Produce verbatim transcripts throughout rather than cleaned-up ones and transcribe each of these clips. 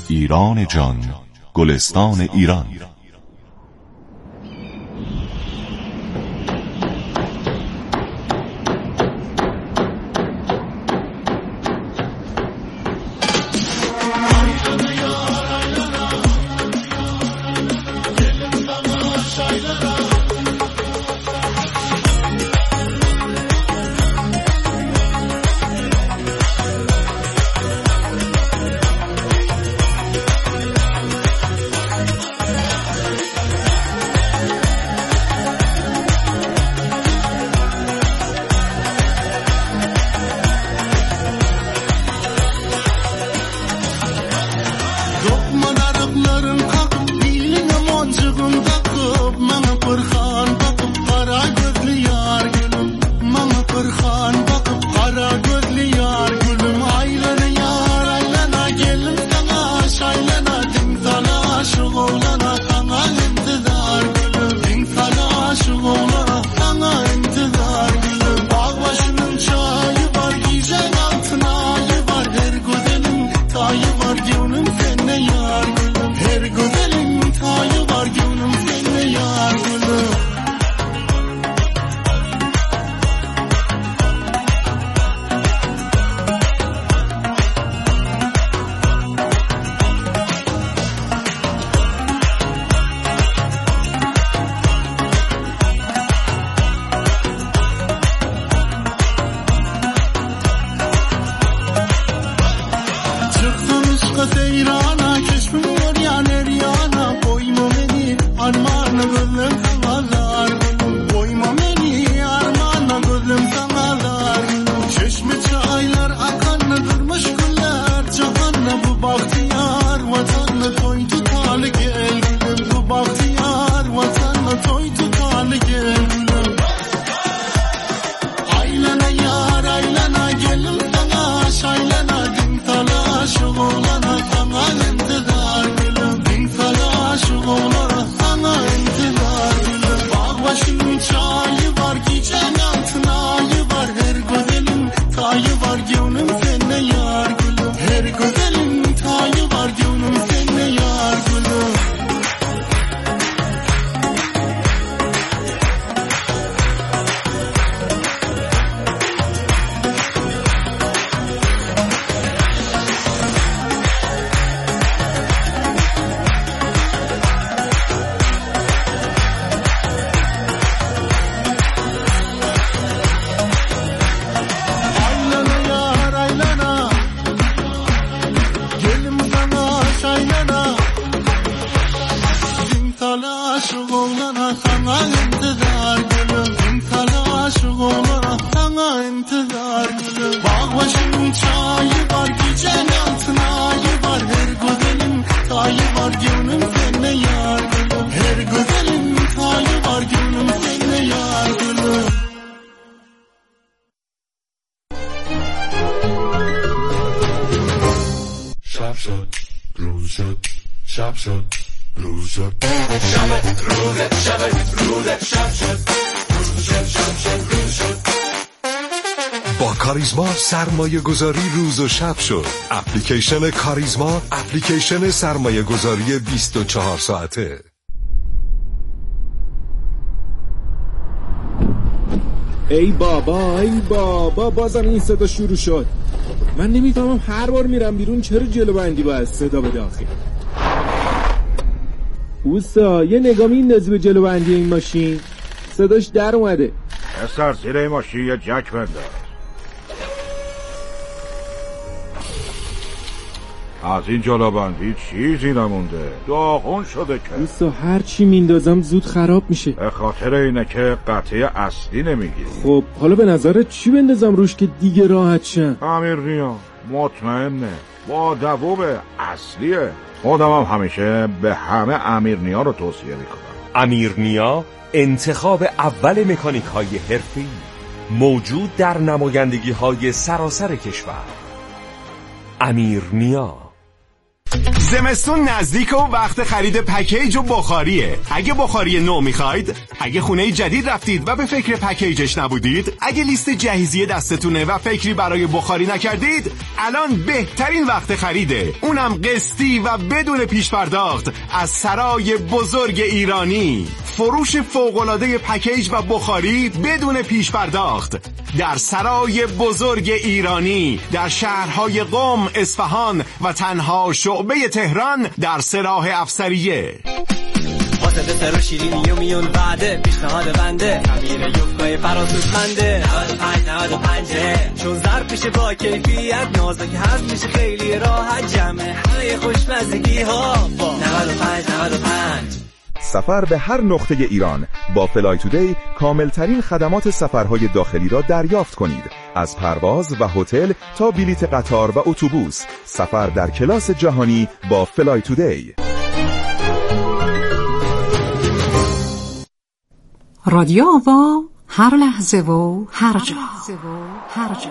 ایران جان، گلستان ایران. با کاریزما سرمایه گذاری روز و شب شد. اپلیکیشن کاریزما، اپلیکیشن سرمایه گذاری بیست و چهار ساعته. ای بابا ای بابا بازم این صدا شروع شد. من نمیفهمم هر بار میرم بیرون چرا جلو بندی باید صدا بده آخه. اوستا یه نگاه میندازی به جلو بندی این ماشین، صداش در اومده. اصلا زیر این ماشین یه جک بنداز. از این جلو بندی چیزی نمونده، داغون شده که. اوستا هر چی میندازم زود خراب میشه. به خاطر اینه که قطعه اصلی نمیگیری. خب حالا به نظرت چی بندازم روش که دیگه راحت شم؟ امیرنیا مطمئنه، با دووب اصلیه. خودم هم همیشه به همه امیرنیا رو توصیه میکنم. امیرنیا انتخاب اول مکانیک های حرفه‌ای، موجود در نمایندگی های سراسر کشور. امیرنیا. زمستون نزدیک و وقت خرید پکیج و بخاریه. اگه بخاری نو میخواید، اگه خونه جدید رفتید و به فکر پکیجش نبودید، اگه لیست جهیزیه دستتونه و فکری برای بخاری نکردید، الان بهترین وقت خریده، اونم قسطی و بدون پیش پرداخت از سرای بزرگ ایرانی. فروش فوق‌العاده پکیج و بخاری بدون پیش پرداخت در سرای بزرگ ایرانی در شهرهای قم، اصفهان و تنها شعبه تهران در سراح افسریه. واسه دستر و شیرینی و میون بعده پیشنهاد بنده خمیر یوفقای فراسوسمنده نود و پنج نود و پنج چون ظرف میشه با کیفیت نازک هست میشه خیلی راحت جمعه همه خوشمزگی ها با نود و پنج نود و پنج. سفر به هر نقطه ایران با فلای تودی کاملترین خدمات سفرهای داخلی را دریافت کنید. از پرواز و هتل تا بلیت قطار و اتوبوس، سفر در کلاس جهانی با فلای تودی. رادیو آوا، هر لحظه و هر جا. هر جا.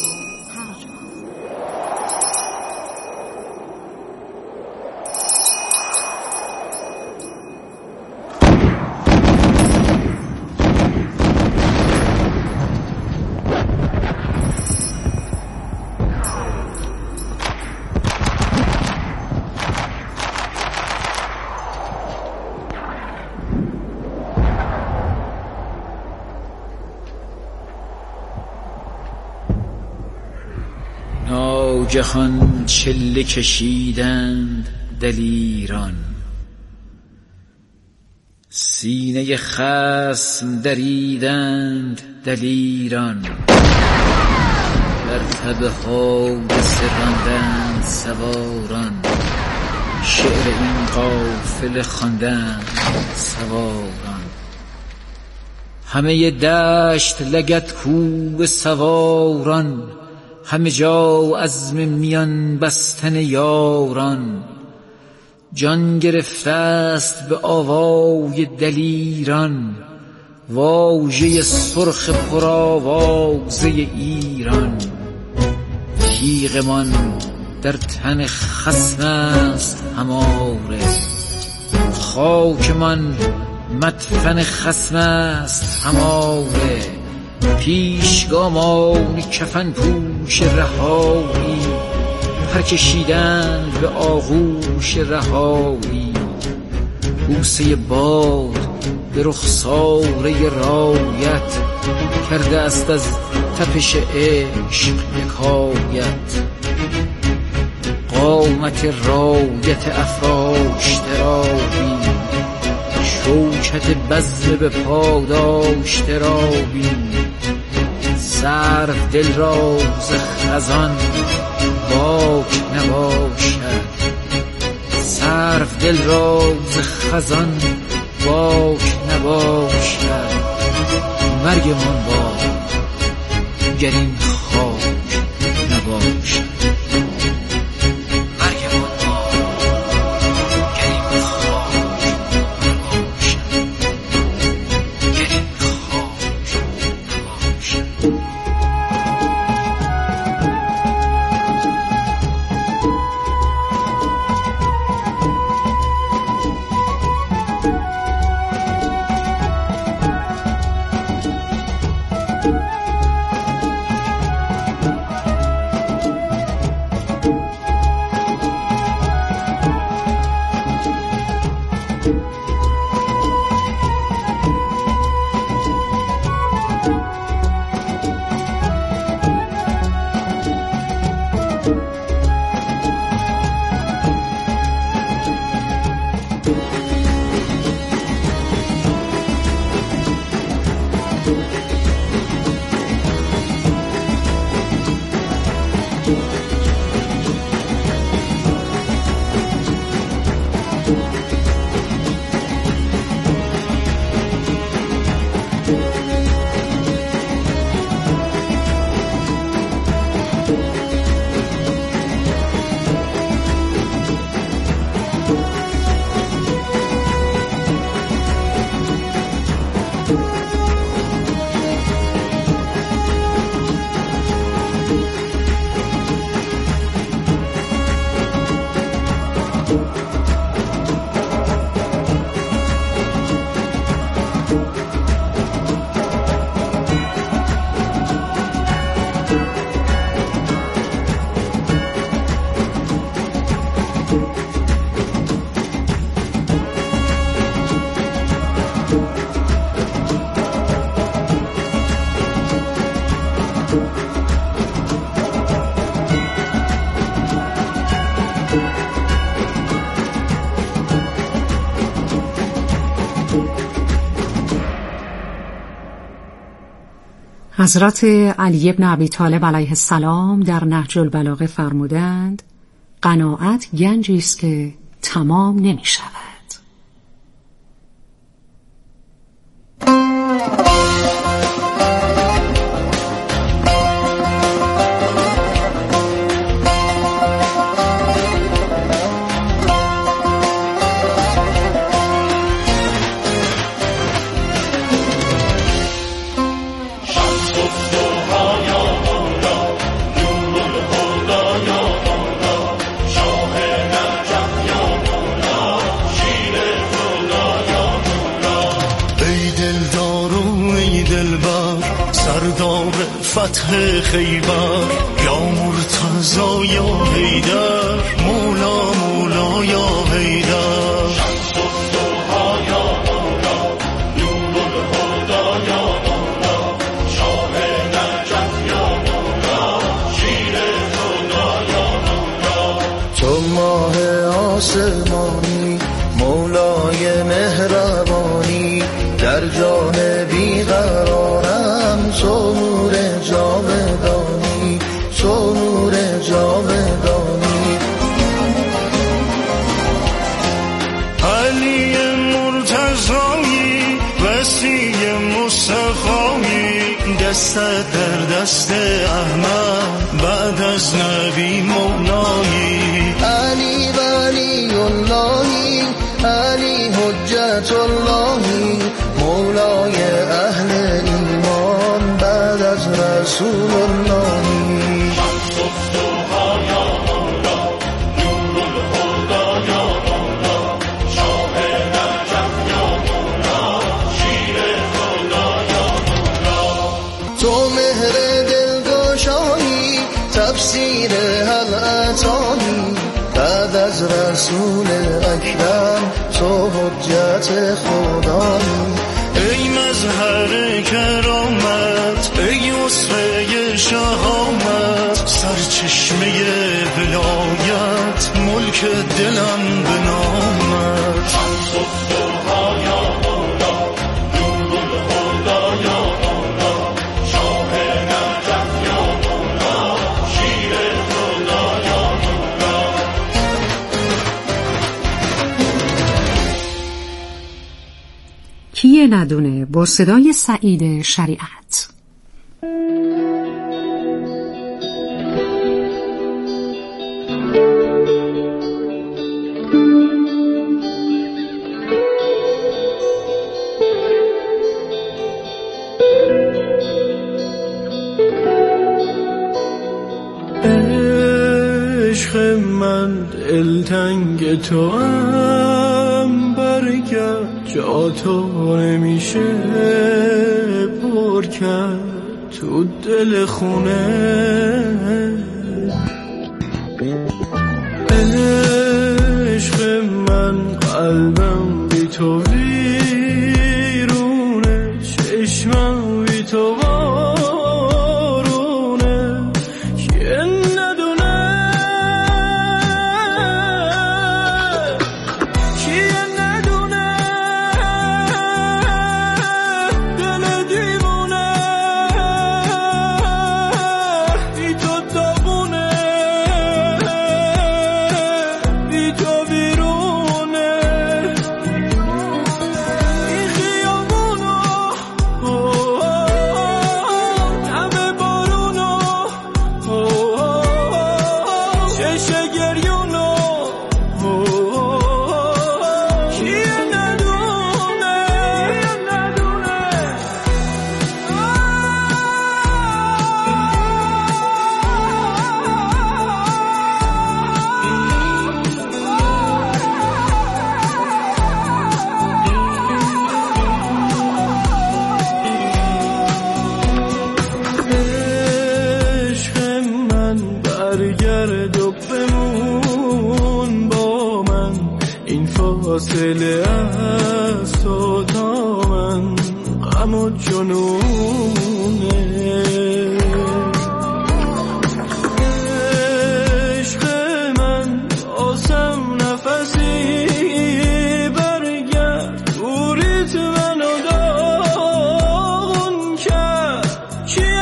جهان چله کشیدند دلیران، سینه خصم دریدند دلیران، بر تبه حادثه راندند سواران، شعر این قافله خواندند سواران. همه دشت لگد کوه سواران، همه جا عزم میان بستن یاران. جان گرفته است به آوای دلیران، واژه سرخ پرآوازه ایران. تیغمان در تن خصم است هماره، خاکمان مدفن خصم است هماره. پیشگامان کفن پوش رهایی، پر کشیدند به آغوش رهایی. بوسه باد به رخساره رایت، کرده است از تپش عشق حکایت. قامت رایت افراشته را بین، شوکت بزم به پاداشته را بین. سرو دل را ز خزان باک نباشد، سرو دل را ز خزان باک نباشد. مرگمان با گر این خاک نباشد. حضرت علی بن ابی طالب علیه السلام در نهج البلاغه فرمودند قناعت گنجی است که تمام نمی شود. فتح خیبر یا مرتضی یا حیدر مولا مولا یا حیدر شمس الضحی یا مولا نور الهدی یا مولا شاه نجف یا مولا شیر خدا یا مولا تو ماه آسمانی مولای مهربانی در جان بیقرارم تو نور جاودانی تو نور جاودانی علی مرتضایی وسیع مصطفایی دستت در دست احمد بعد از نبی مولایی علی ولی اللهی علی حجت اللهی مولای اهل ایمان بعد از رسول اللهی شمس الضحی یا مولا نور الهدی یا مولا شاه نجف یا مولا شیر خدا یا مولا تو مهر دلگشایی تفسیر هل اتانی بعد از رسول اکرم تو حجت خدایی ای مظهر کرامت ای اسوه شهامت سرچشمه ولایت ملک دلم به نامت شمس الضحی یا مولا نور الهدی یا مولا شاه نجف یا مولا شیر خدا یا مولا کیه ندونه با صدای سعید شریعت. عشق من دلتنگ تو هم برگرد جا تو نمیشه پر کرد تو دل خونه عشق من قلبم بی تو ویرونه چشمم بی تو بارونه که ندونه که ندونه دل دیوونه بی تو داغونه بی تو ویرونه این خیابونو دم بارونو چشم گریونو کیه ندونه عشق من برگرد و بمون با من این فاصله از تو تا من غم و جنونه عشق من آسم نفسی برگرد دوریت منو داغون کرد کیه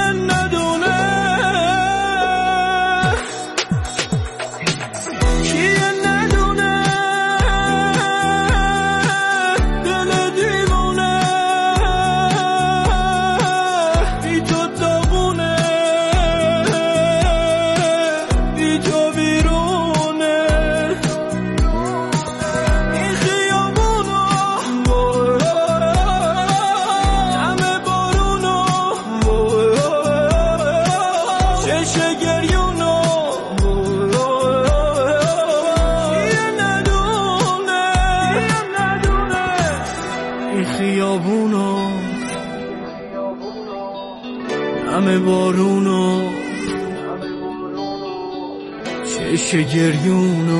عشق گریونو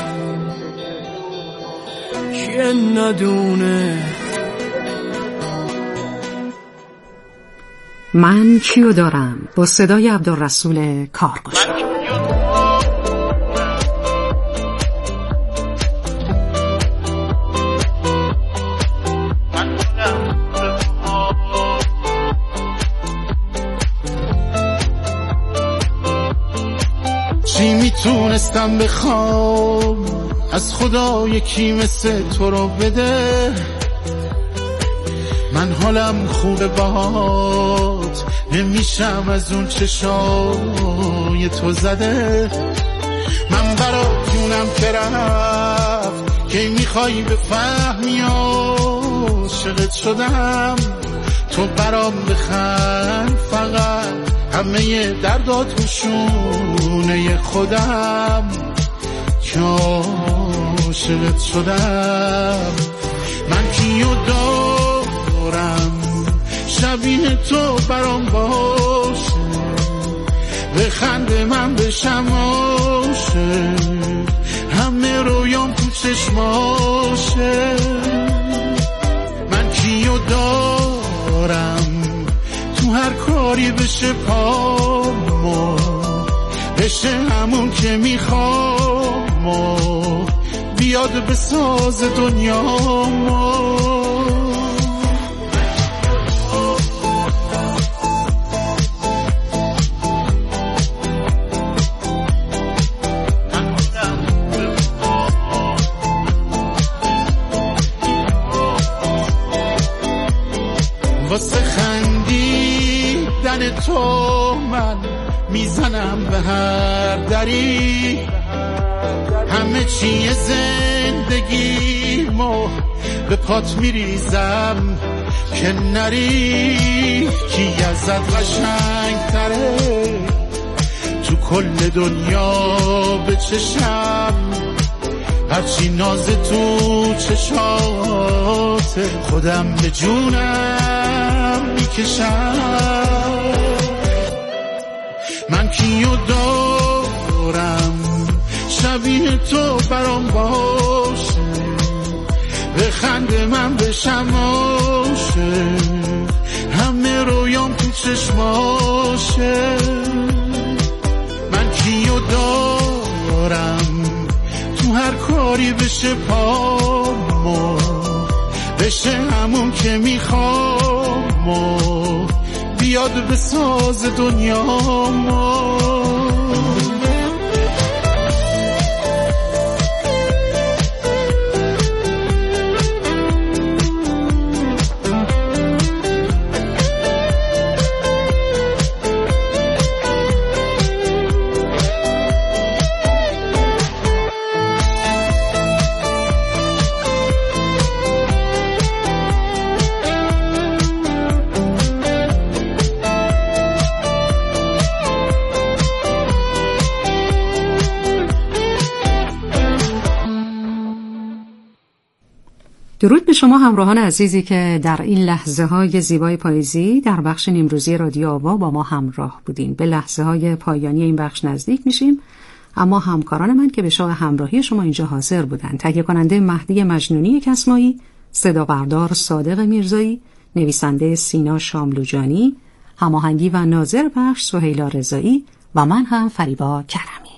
که ندونه. من کیو دارم با صدای عبدالرسول کارگوش. چی میتونستم بخوام از خدا یکی مثل تو رو بده؟ من حالم خوبه باهات، نمیشم از اون چشای تو زده. من برات جونم که رفت که میخوای بفهمی عاشقت شدم. تو برام بخند فقط، همه دردات شونه خودم که عاشقت شدم. من کیو دارم شبیه تو برام باشه، بخند من بشم عاشق، همه رویام تو چشماشه. من کیو دارم تو هر کاری بشه پامو، بشه همون که میخوام، بیاد بساز دنیامو. واسه خندیدن تو من میزنم به هر دری، همه چی زندگیمو به پات میریزم که نری. کی ازت قشنگ تره تو کل دنیا به چشم، هرچی ناز تو چشات خودم به جونم میکشم. من کیو دارم شبیه تو برام باشه، بخند من بشم عاشق، همه رویام تو چشماشه. من کیو دارم تو هر کاری بشه پامو، بشه همون که میخوام، بیاد بساز دنیامو. درود به شما همراهان عزیزی که در این لحظه های زیبای پاییزی در بخش نیمروزی رادیو آوا با ما همراه بودین. به لحظه های پایانی این بخش نزدیک میشیم، اما همکاران من که به شاه همراهی شما اینجا حاضر بودن: تهیه کننده مهدی مجنونی کسمایی، صدا بردار صادق میرزایی، نویسنده سینا شاملوجانی، هماهنگی و ناظر بخش سهیلا رضایی و من هم فریبا کرمی.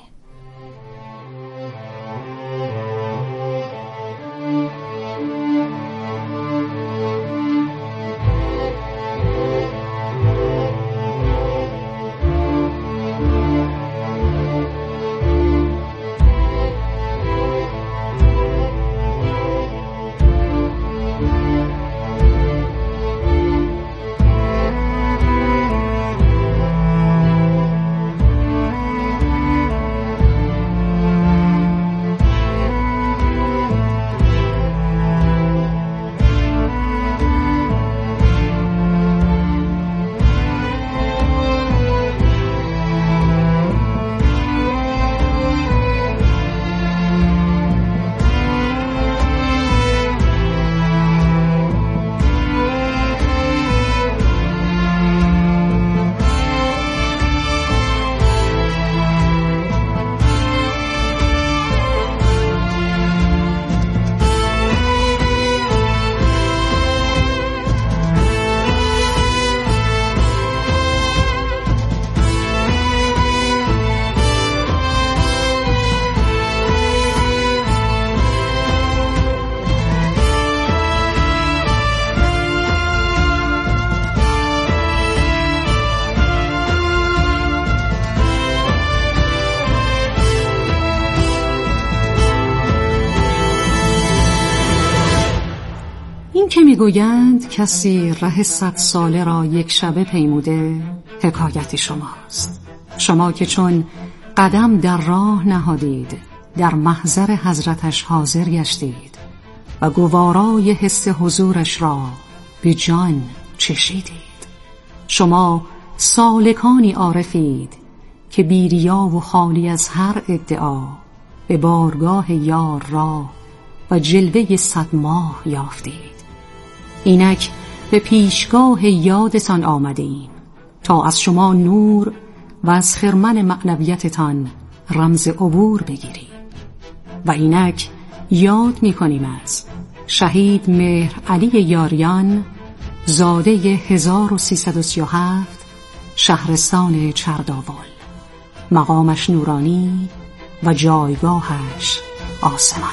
که میگویند کسی ره صد ساله را یک شبه پیموده، حکایت شماست. شما که چون قدم در راه نهادید، در محضر حضرتش حاضر گشتید و گوارای حس حضورش را به جان چشیدید. شما سالکانی عارفید که بیریا و خالی از هر ادعا به بارگاه یار را و جلوه صد ماه یافتید. اینک به پیشگاه یادتان آمدیم تا از شما نور و از خرمن معنویتتان رمز عبور بگیریم. و اینک یاد می‌کنیم از شهید مهر علی یاریان، زاده هزار و سیصد و سی و هفت، شهرستان چرداول، مقامش نورانی و جایگاهش آسمانی.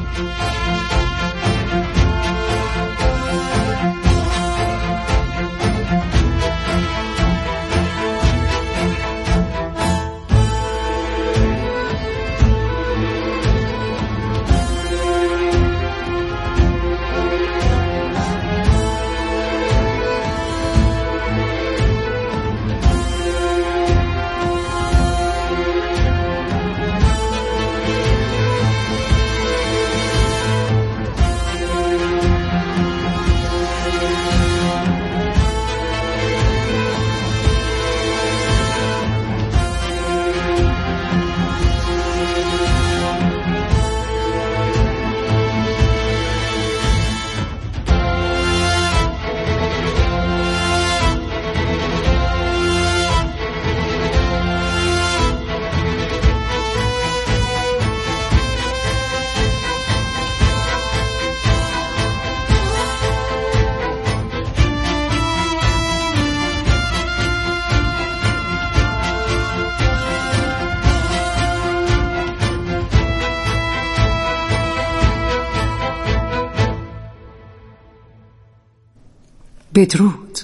بدرود.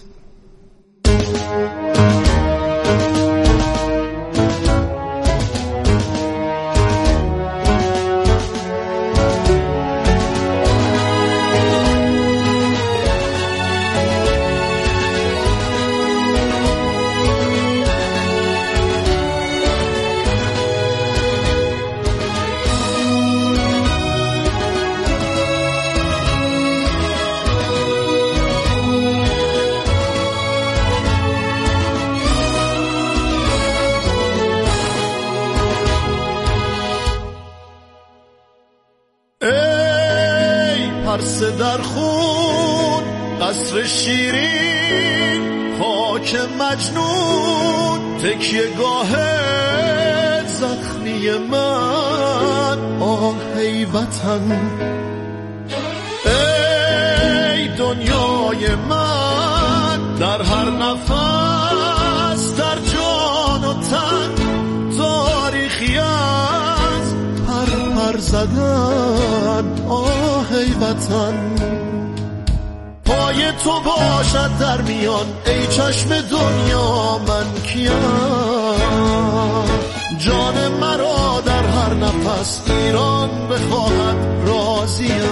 پرسه در خون قصر شیرین، خاک مجنون تکیه گاه زخمی من. آه ای وطن، ای دنیای من، در هر نفس در جان و تن تاریخی از پر پر زدن. آه ای وطن، پای تو باشد در میان ای چشم دنیا من کیم. جان مرا در هر نفس ایران بخواهد راضیم.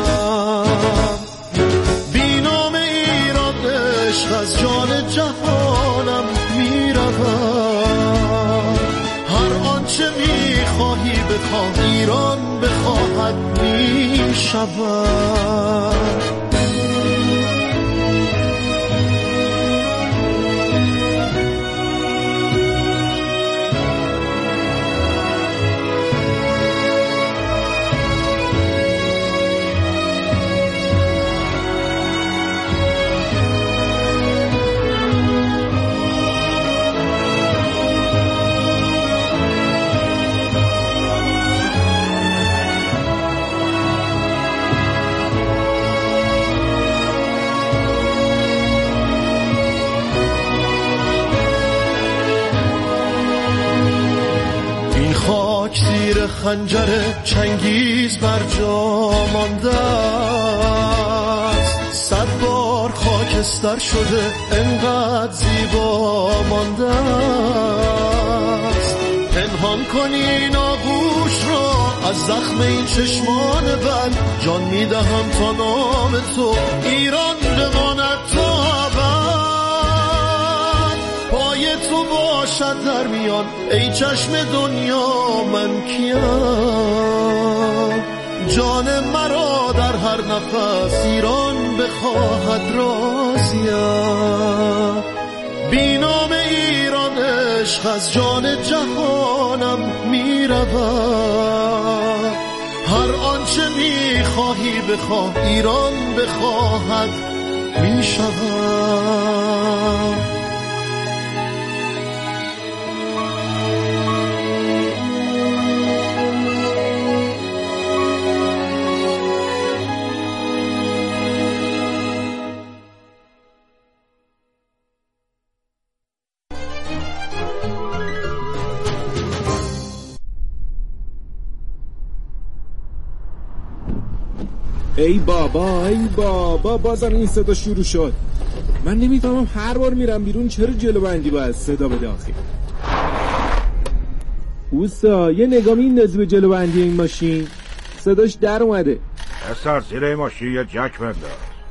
بی نام ایران عشق از جان جهانم می رود. هر آنچه می خواهی بخواه ایران بخواهد می شود. زیر خنجر چنگیز بر جا مانده است. صد بار خاکستر شده انقدر زیبا مانده است. پنهان کنین آغوش را از زخم این چشمان بند جان میدهم تا نام تو ایران بماند تا ابد پای تو باشد در میان ای چشم دنیا من کیم جان مرا در هر نفس ایران بخواهد راضیم بی نام ایران عشق از جان جهانم می رود هر آنچه می خواهی بخواه ایران بخواهد می شود ای بابا ای بابا بازم این صدا شروع شد. من نمیفهمم هر بار میرم بیرون چرا جلو بندی باید صدا بده آخه. اوستا یه نگاه میندازی به جلو بندی این ماشین صداش در اومده. اصلا زیر این ماشین یه جک بنداز.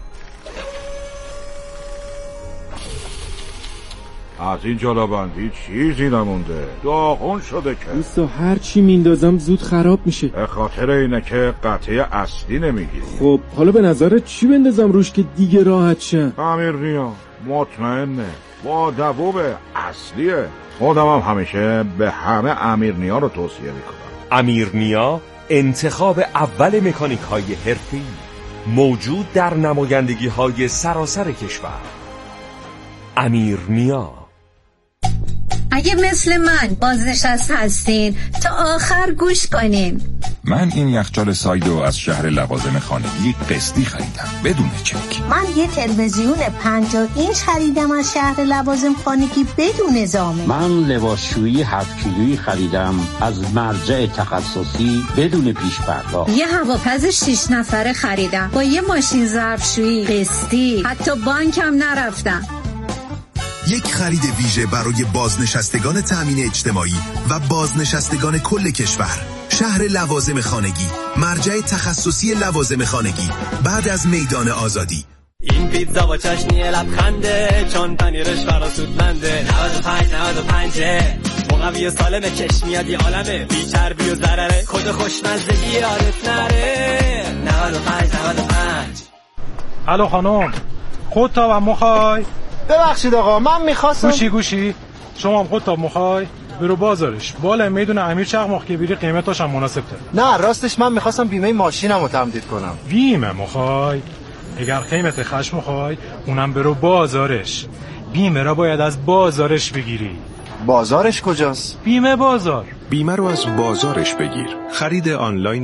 از این جلو بندی چیزی نمونده داغون شده که اوستا هر چی میندازم زود خراب میشه به خاطر اینه که قطعه اصلی نمیگیری. خب حالا به نظرت چی بندازم روش که دیگه راحت شم؟ امیرنیا مطمئنه با دووب اصلیه. خودم هم همیشه به همه امیرنیا رو توصیه میکنم. امیرنیا انتخاب اول مکانیک های حرفه‌ای موجود در نمایندگی های سراسر کشور. امیرنیا. اگه مثل من بازنشسته هستین تا آخر گوش کنین. من این یخچال سایدو از شهر لوازم خانگی قسطی خریدم بدون چک. من یه تلویزیون پنجاه اینچ خریدم از شهر لوازم خانگی بدون زامن. من لباسشویی هفت کیلویی خریدم از مرجع تخصصی بدون پیش پرداخت. یه هواپز شش نفره خریدم با یه ماشین ظرفشویی قسطی، حتی بانکم نرفتم. یک خرید ویژه برای بازنشستگان تأمین اجتماعی و بازنشستگان کل کشور. شهر لوازم خانگی، مرجع تخصصی لوازم خانگی بعد از میدان آزادی. این پیتزا با چشنی لبخنده چون پنیرش فراسودمنده. نود و پنج نود و پنج مقوی سالم چشم میاد یه عالمه بی چربی و ضرره کد خوشمزگی یادت نره. نود و پنج نود و پنج. الو خانم خودتا هم مخوای؟ ببخشید آقا من میخواستم گوشی گوشی شما هم خودتا مخوای؟ برو بازارش بالا میدونه امیر چرخ که بیری قیمتاش هم مناسب تره. نه راستش من میخواستم بیمه ماشینم رو تمدید کنم. بیمه مخوای؟ اگر قیمت خشم مخوای اونم برو بازارش. بیمه را باید از بازارش بگیری. بازارش کجاست؟ بیمه بازار. بیمه رو از بازارش بگیر. خرید آنلاین